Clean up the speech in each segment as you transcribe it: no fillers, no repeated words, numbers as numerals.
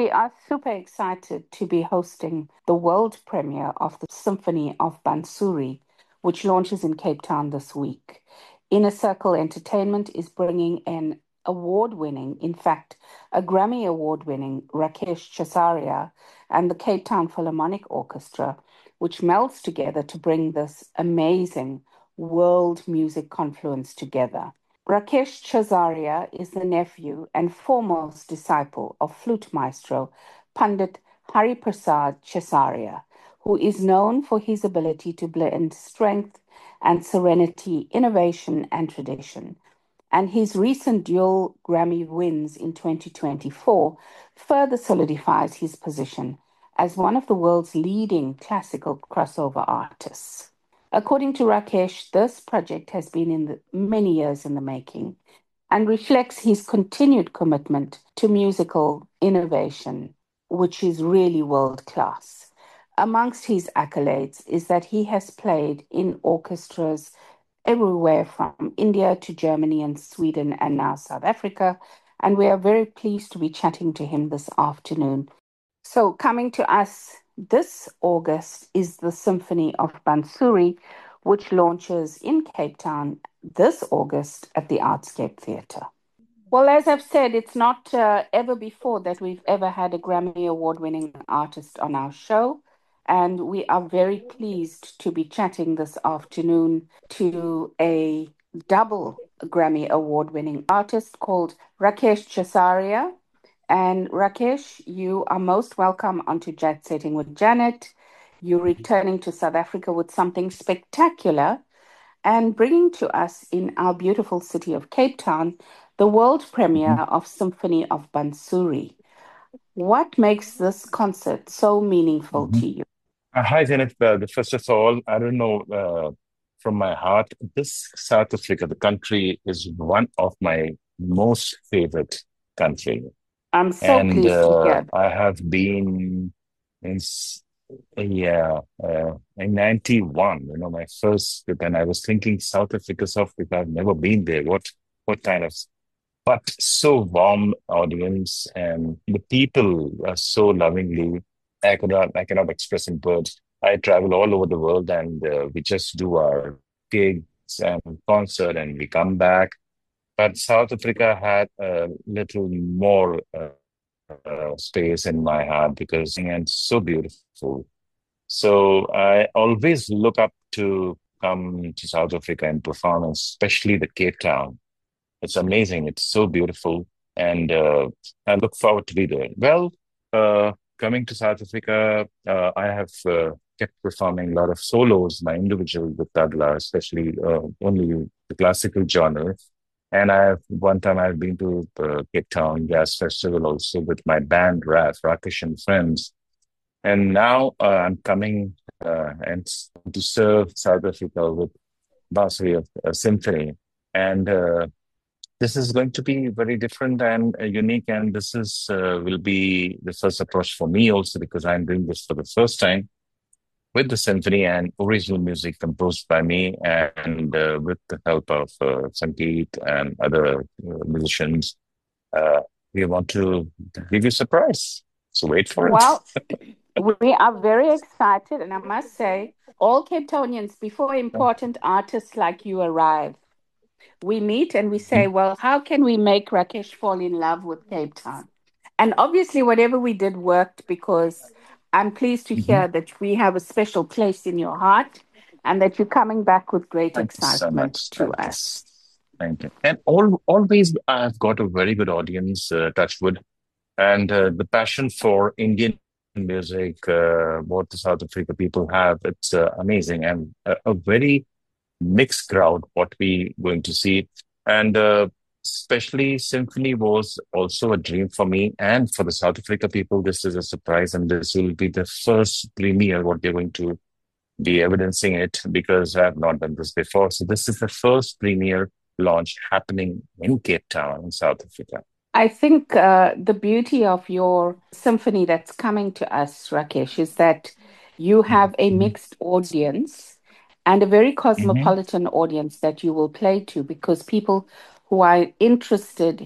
we are super excited to be hosting the world premiere of the Symphony of Bansuri, which launches in Cape Town this week. Inner Circle Entertainment is bringing an award winning, in fact, a Grammy award winning Rakesh Chesaria and the Cape Town Philharmonic Orchestra, which melds together to bring this amazing world music confluence together. Rakesh Chazaria is the nephew and foremost disciple of flute maestro Pandit Hariprasad Chasaria, who is known for his ability to blend strength and serenity, innovation and tradition. And his recent dual Grammy wins in 2024 further solidifies his position as one of the world's leading classical crossover artists. According to Rakesh, this project has been many years in the making and reflects his continued commitment to musical innovation, which is really world class. Amongst his accolades is that he has played in orchestras everywhere from India to Germany and Sweden and now South Africa. And we are very pleased to be chatting to him this afternoon. So, coming to us this August is the Symphony of Bansuri, which launches in Cape Town this August at the Artscape Theatre. Well, as I've said, it's not ever before that we've ever had a Grammy Award winning artist on our show. And we are very pleased to be chatting this afternoon to a double Grammy Award winning artist called Rakesh Chesaria. And Rakesh, you are most welcome onto Jet Setting with Janet. You're returning to South Africa with something spectacular and bringing to us in our beautiful city of Cape Town the world premiere Mhm. of Symphony of Bansuri. What makes this concert so meaningful Mhm. to you? Hi, Janet. First of all, I don't know, from my heart, this South Africa, the country, is one of my most favorite country. I'm so And pleased to hear that. I have been in, yeah, in 91, my first trip, and I was thinking South Africa, I've never been there. What kind of, but so warm audience, and the people are so lovingly. I cannot express in words. I travel all over the world, and we just do our gigs and concert, and we come back. But South Africa had a little more space in my heart because it's so beautiful. So I always look up to come to South Africa and perform, especially the Cape Town. It's amazing. It's so beautiful. And I look forward to be there. Well, coming to South Africa, I have kept performing a lot of solos, my individual with tabla, especially only the classical genre. And one time I've been to Cape Town Jazz Festival also with my band Rakesh and Friends. And now I'm coming to serve South Africa with Basri of Symphony. And this is going to be very different and unique, and this is will be the first approach for me also because I'm doing this for the first time with the symphony and original music composed by me and with the help of Sangeet and other musicians. Uh, we want to give you a surprise, so wait for it. Well, we are very excited, and I must say, all Cape Townians, before important artists like you arrive, we meet and we say, well, how can we make Rakesh fall in love with Cape Town? And obviously, whatever we did worked because I'm pleased to Mhm. hear that we have a special place in your heart and that you're coming back with great Thank you so excitement much. to us. Thank you. And always, I've got a very good audience, Touchwood, and the passion for Indian music, what the South Africa people have, it's amazing and a very mixed crowd. What we going to see, and especially symphony was also a dream for me and for the South Africa people. This is a surprise, and this will be the first premiere what they're going to be evidencing it because I have not done this before. So this is the first premiere launch happening in Cape Town, in South Africa. I think the beauty of your symphony that's coming to us, Rakesh, is that you have a Mhm. mixed audience and a very Mhm. cosmopolitan audience that you will play to because people who are interested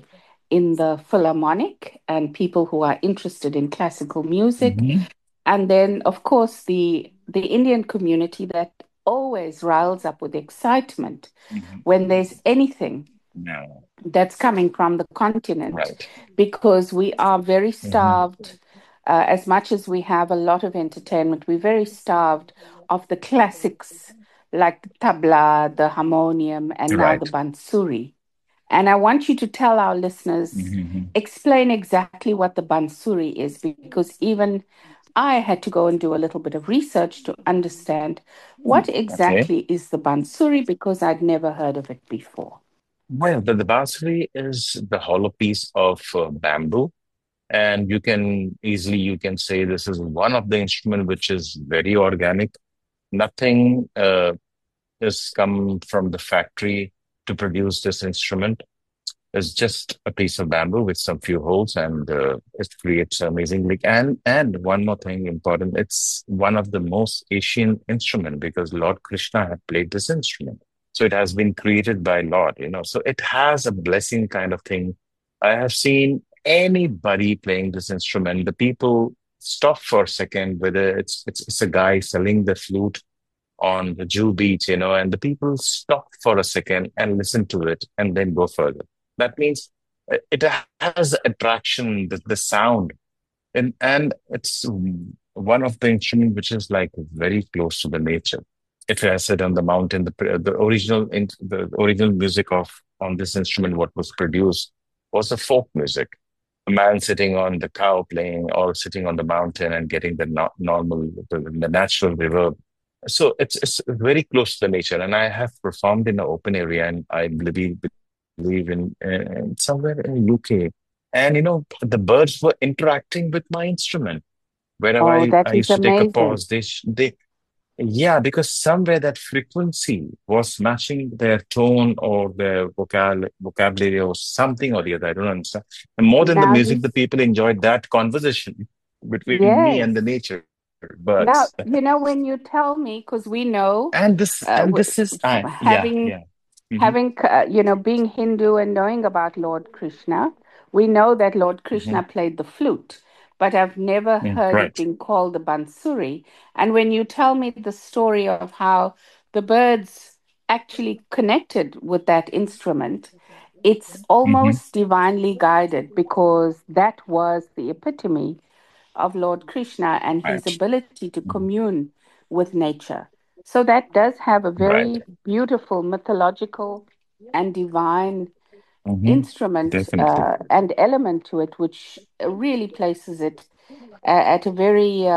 in the Philharmonic and people who are interested in classical music. Hmm. And then, of course, the Indian community that always riles up with excitement when Hmm. there's anything No. that's coming from the continent, Right. because we are very Hmm. starved. As much as we have a lot of entertainment, we're very starved of the classics like the tabla, the harmonium, and now the Right. bansuri. And I want you to tell our listeners, Hmm. explain exactly what the bansuri is, because even I had to go and do a little bit of research to understand what Okay. exactly is the bansuri, because I'd never heard of it before. Well, the bansuri is the hollow piece of bamboo, and you can say this is one of the instrument which is very organic. Nothing has come from the factory to produce this instrument. It's just a piece of bamboo with some few holes, and it creates amazingly. And one more thing important, it's one of the most Asian instrument because Lord Krishna had played this instrument. So it has been created by Lord, So it has a blessing kind of thing. I have seen anybody playing this instrument. The people stop for a second, whether it's a guy selling the flute on the Jew beach, and the people stop for a second and listen to it and then go further. That means it has attraction, the sound, and it's one of the instruments which is like very close to the nature. If I sit on the mountain, the original music of on this instrument, what was produced was a folk music. A man sitting on the cow playing, or sitting on the mountain and getting the normal, the natural reverb. So it's very close to the nature, and I have performed in an open area, and I believe in somewhere in UK, and the birds were interacting with my instrument. Wherever Oh, I that is used to take a amazing. pause, yeah, because somewhere that frequency was matching their tone or their vocabulary or something or the other. I don't understand. And more than the Now music, the he's, people enjoyed that conversation between me and the yes. nature, Now, birds. when you tell me, because we know, And this uh, and w- this is yeah, having yeah. Hmm. being Hindu and knowing about Lord Krishna, we know that Lord Hmm. Krishna played the flute, but I've never heard it Right. being called the bansuri. And when you tell me the story of how the birds actually connected with that instrument, it's Hmm. almost divinely guided, because that was the epitome of Lord Krishna and his Right. ability to Mhm. commune with nature. So that does have a Right. very beautiful mythological and divine Hmm. instrument Definitely. and element to it, which really places it at a very,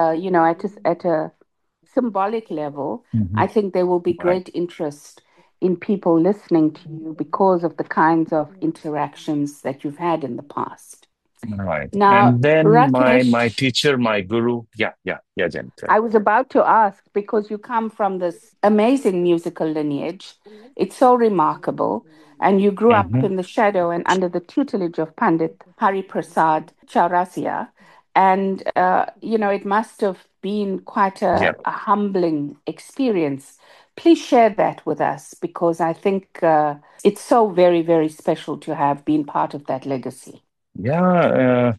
at a symbolic level. Hmm. I think there will be Right. great interest in people listening to you because of the kinds of interactions that you've had in the past. Right. Now, And then my Rakesh, teacher, my guru, yeah, yeah, yeah, Jen. I was about to ask, because you come from this amazing musical lineage. It's so remarkable. And you grew up Hmm. in the shadow and under the tutelage of Pandit Hari Prasad Chaurasia. And, it must have been quite Yeah. a humbling experience. Please share that with us, because I think it's so very, very special to have been part of that legacy. Yeah,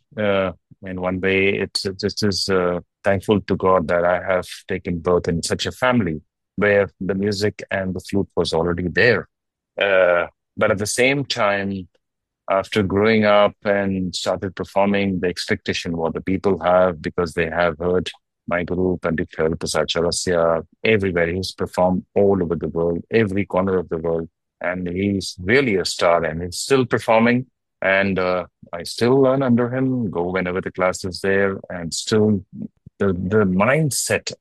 in one way, it's just is thankful to God that I have taken birth in such a family where the music and the flute was already there. Uh, but at the same time, after growing up and started performing, the expectation what the people have because they have heard my guru Pandit Hari Prasad Chaurasia everywhere. He's performed all over the world, every corner of the world, and he's really a star. And he's still performing, and I still learn under him. Go whenever the class is there, and still the mindset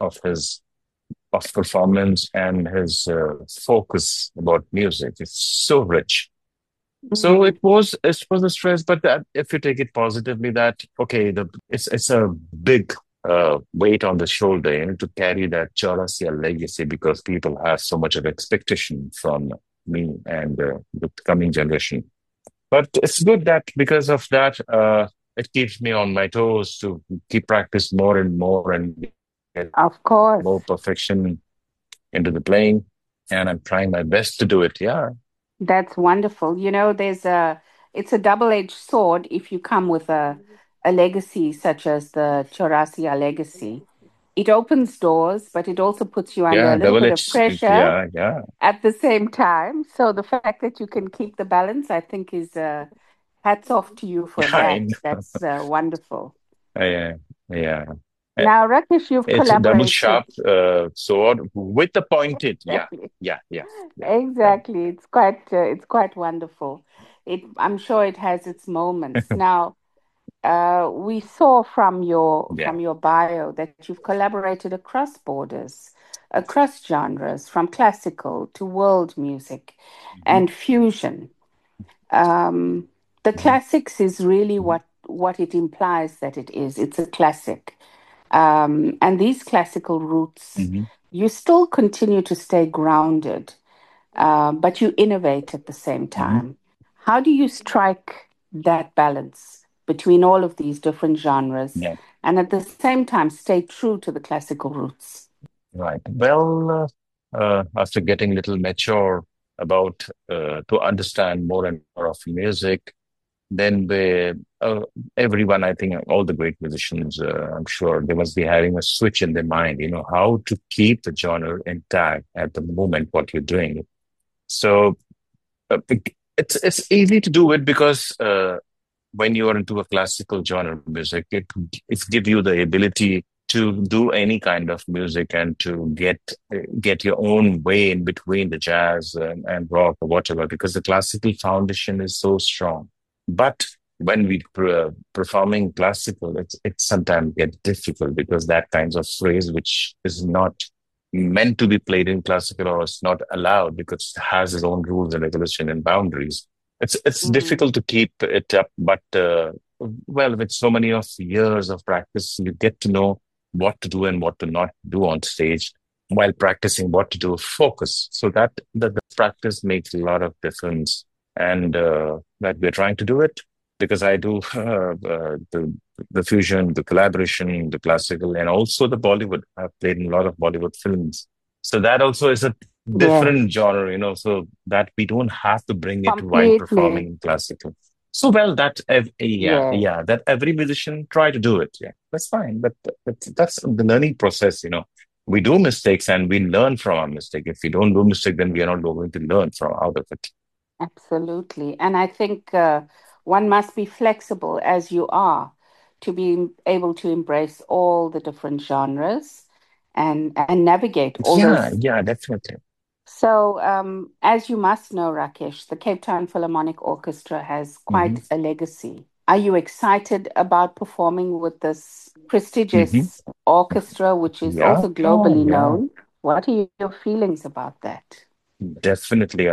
of performance and his focus about music is so rich. So Mm. it was a stress, but that if you take it positively, that okay, it's a big weight on the shoulder, to carry that Chaurasia legacy because people have so much of expectation from me and the coming generation. But it's good that because of that, it keeps me on my toes to keep practice more and more and get Of more course. perfection into the playing. And I'm trying my best to do it. Yeah. That's wonderful. There's it's a double-edged sword if you come with a legacy such as the Chaurasia legacy. It opens doors, but it also puts you under a Yeah, little bit of double-edged. pressure Yeah, yeah, at the same time. So the fact that you can keep the balance, I think, is hats off to you for yeah. that. That's wonderful. Yeah, yeah. Uh, Now, Rakesh, you've It's a double collaborated. sharp sword with the pointed. Yeah, Exactly. yeah, yeah, yeah. Um, Exactly. It's quite wonderful. I'm sure it has its moments. Now, we saw yeah. from your bio that you've collaborated across borders, across genres, from classical to world music Mhm, and fusion. Um, the mhm, classics is really mhm, what it implies that it is. It's a classic. And these classical roots, mhm, you still continue to stay grounded, but you innovate at the same mhm. time. How do you strike that balance between all of these different genres Yeah, and at the same time stay true to the classical roots? right. Well, after getting a little mature about to understand more and more of music, then everyone, I think, all the great musicians, I'm sure they must be having a switch in their mind, how to keep the genre intact at the moment what you're doing. So it's easy to do it because when you are into a classical genre music, it gives you the ability to do any kind of music and to get your own way in between the jazz and rock or whatever, because the classical foundation is so strong. But when we performing classical, it sometimes get difficult because that kinds of phrase which is not meant to be played in classical or it's not allowed because it has its own rules and regulation and boundaries. It's Mm, difficult to keep it up, but well, with so many of years of practice, you get to know what to do and what to not do on stage while practicing what to do. Focus, so that the practice makes a lot of difference, and that we're trying to do it because I do the fusion, the collaboration, the classical, and also the Bollywood. I've played in a lot of Bollywood films, so that also is a yes, different genre, so that we don't have to bring it while performing completely. in classical. So well, yeah, Yes. yeah, that every musician try to do it. Yeah, that's fine, but that's the learning process. We do mistakes and we learn from our mistake. If we don't do mistake, then we are not going to learn from out of it. Absolutely. And I think one must be flexible as you are to be able to embrace all the different genres and navigate all Yeah, those. yeah, definitely. So, as you must know, Rakesh, the Cape Town Philharmonic Orchestra has Hmm. quite a legacy. Are you excited about performing with this Hmm. prestigious orchestra, which is Yeah, also oh globally yeah. known? What are your feelings about that? Definitely,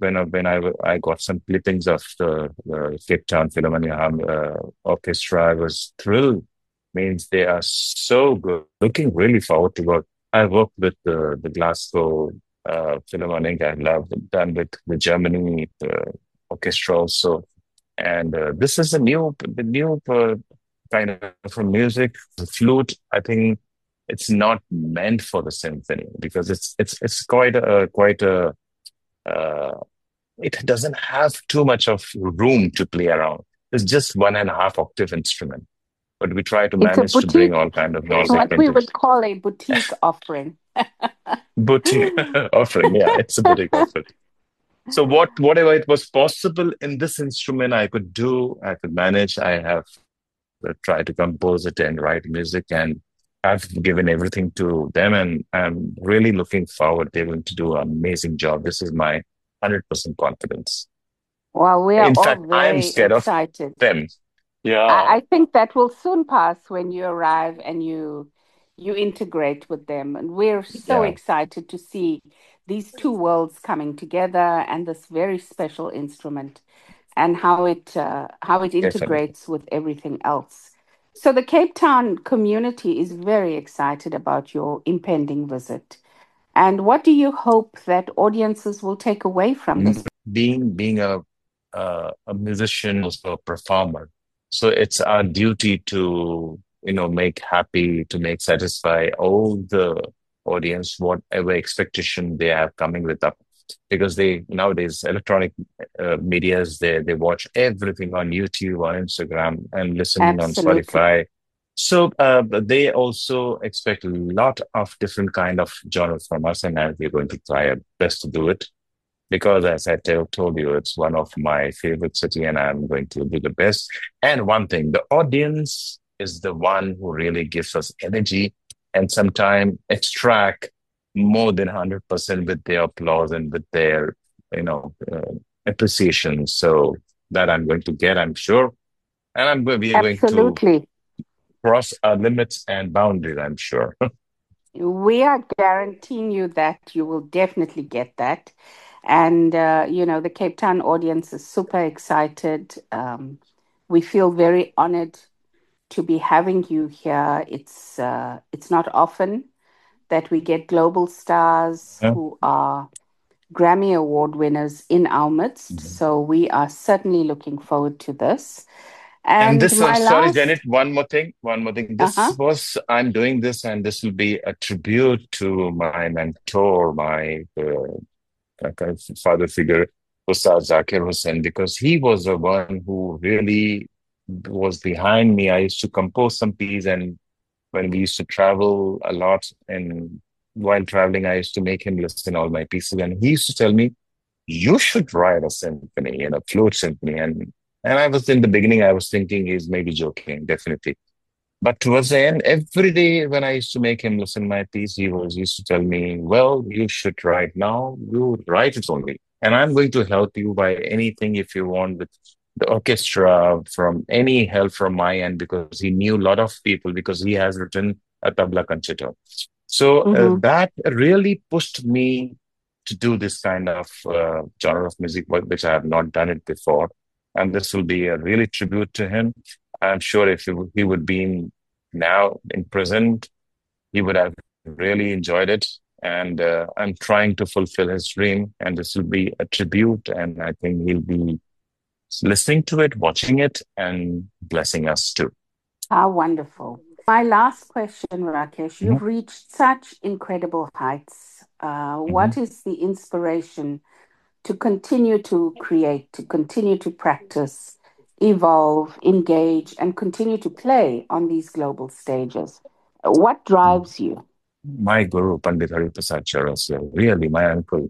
I got some clippings of the Cape Town Philharmonic Orchestra. I was thrilled. Means they are so good. Looking really forward to work. I worked with the Glasgow Philharmonic. I love done with the Germany orchestra also. And this is the new kind of a music. The flute, I think, it's not meant for the symphony because it's quite a uh, it doesn't have too much of room to play around. It's just 1.5 octave instrument, but we try to It's a manage to bring boutique, all kind of music what we into would call a boutique offering. boutique offering. Yeah, it's a boutique offering. So whatever it was possible in this instrument, I could do, I could manage. I have tried to compose it and write music, and I've given everything to them, and I'm really looking forward. They're going to do an amazing job. This is my 100% confidence. Well, we are In all fact, I am very scared of excited. them. Yeah, I think that will soon pass when you arrive and you integrate with them. And we're so yeah, excited to see these two worlds coming together and this very special instrument and how it definitely. integrates with everything else. So the Cape Town community is very excited about your impending visit. And what do you hope that audiences will take away from Mm, this? being a musician, also a performer, so it's our duty to make happy, to make satisfy all the audience, whatever expectation they have coming with us. because they nowadays electronic medias they watch everything on YouTube, on Instagram, and listen on Absolutely. Spotify. So but they also expect a lot of different kind of genres from us, and we're going to try our best to do it because, as I told you, it's one of my favorite city, and I'm going to do the best. And one thing, the audience is the one who really gives us energy, and sometimes extract more than 100% with their applause and with their, appreciation. So that I'm going to get, I'm sure, and we are going to Absolutely. cross our limits and boundaries, I'm sure. We are guaranteeing you that you will definitely get that. And, the Cape Town audience is super excited. We feel very honored to be having you here. It's not often that we get global stars Yeah. who are Grammy Award winners in our midst. Mhm. So we are certainly looking forward to this. And And this, my sorry, last, Janet, one more thing. uh-huh, I'm doing this, and this will be a tribute to my mentor, my kind of father figure, Ustad Zakir Hussain, because he was the one who really was behind me. I used to compose some piece, and when we used to travel a lot, and while traveling, I used to make him listen all my pieces, and he used to tell me, "You should write a symphony, flute symphony." And I was in the beginning, I was thinking he's maybe joking, definitely. But towards the end, every day when I used to make him listen my piece, he was used to tell me, "Well, you should write now. You write it only, and I'm going to help you by anything if you want with the orchestra, from any help from my end," because he knew a lot of people because he has written a tabla concerto. So mm-hmm. that really pushed me to do this kind of genre of music, which I have not done it before, and this will be a really tribute to him. I'm sure if he would be now in prison, he would have really enjoyed it. And I'm trying to fulfill his dream, and this will be a tribute. And I think he'll be listening to it, watching it, and blessing us too. How wonderful. My last question, Rakesh, Mhm, you've reached such incredible heights. mhm. What is the inspiration to continue to create, to continue to practice, evolve, engage, and continue to play on these global stages? What drives you? My guru, Pandit Hari Prasad Chaurasia, really, my uncle,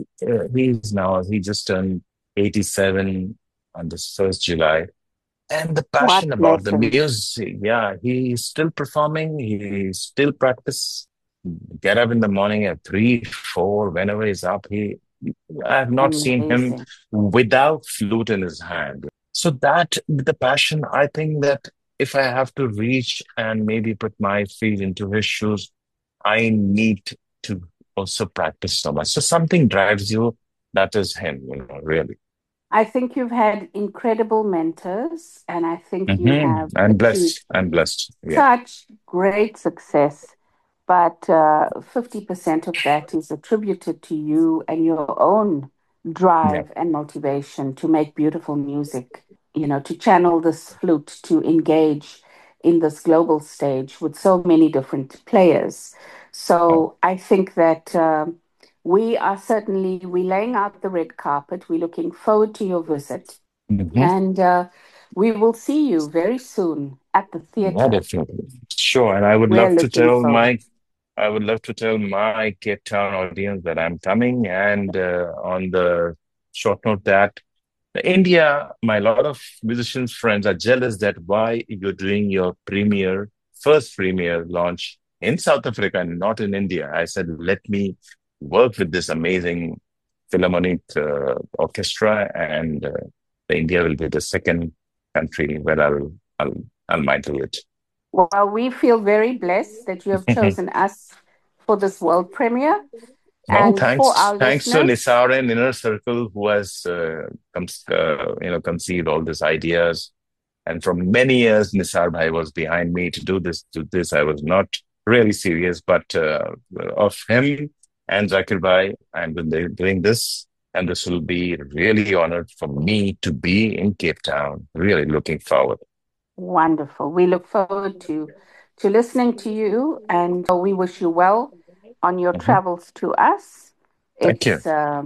he just turned 87 on this 1st July. And the What passion about the blessing. music, yeah, he's still performing, he still practice, get up in the morning at 3, 4, whenever he's up. I have not seen him Amazing. without flute in his hand. So that, the passion, I think that if I have to reach and maybe put my feet into his shoes, I need to also practice so much. So something drives you, that is him, really. I think you've had incredible mentors, and I think you have I'm achieved blessed. I'm blessed. Yeah. such great success, but 50% of that is attributed to you and your own Yeah. drive and motivation to make beautiful music, to channel this flute, to engage in this global stage with so many different players. Uh, So I think that we're laying out the red carpet. We're looking forward to your visit. mhm. And we will see you very soon at the Yeah, theater. definitely. Sure. And We're looking forward. I would love to tell my Cape Town audience that I'm coming. And on the short note that India, my lot of musicians friends are jealous that why you're doing your first premiere launch in South Africa and not in India. I said, let me work with this amazing Philharmonic orchestra, and India will be the second country where I'll, I'll might do it. Well, we feel very blessed that you have chosen us for this world premiere. No, And for thanks. our Thanks to listeners, Nisar and Inner Circle who has conceived all these ideas. And for many years, Nisar Bhai was behind me to do this. I was not really serious, but of him and Zakir Bhai, I'm doing this. And this will be really honored for me to be in Cape Town. Really looking forward. wonderful. We look forward to listening to you, and we wish you well on your Mhm. travels to us. Thank you. It's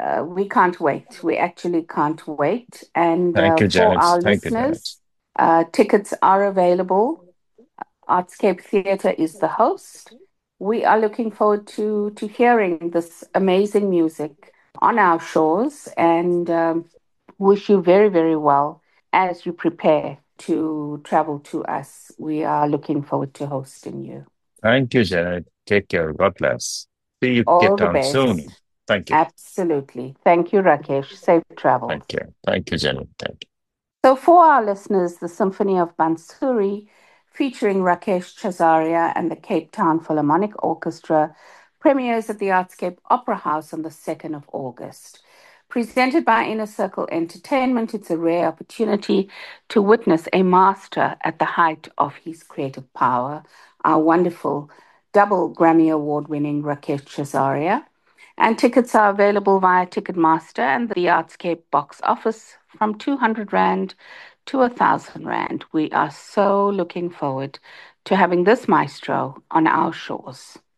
We can't wait. We actually can't wait. And Thank you, for Janet. our Thank you, Janet. listeners, tickets are available. Artscape Theatre is the host. We are looking forward to hearing this amazing music on our shores and wish you very, very well as you prepare to travel to us. We are looking forward to hosting you. Thank you, Janet. Take care. God bless. See you, All Cape the Town soon. best. Thank you. Absolutely. Thank you, Rakesh. Safe travels. Thank you. Thank you, Janet. Thank you. So, for our listeners, the Symphony of Bansuri, featuring Rakesh Chazaria and the Cape Town Philharmonic Orchestra, premieres at the Artscape Opera House on the 2nd of August. Presented by Inner Circle Entertainment, it's a rare opportunity to witness a master at the height of his creative power, our wonderful double Grammy Award winning Rakesh Chazaria. And tickets are available via Ticketmaster and the Artscape box office from 200 Rand to 1,000 Rand. We are so looking forward to having this maestro on our shores.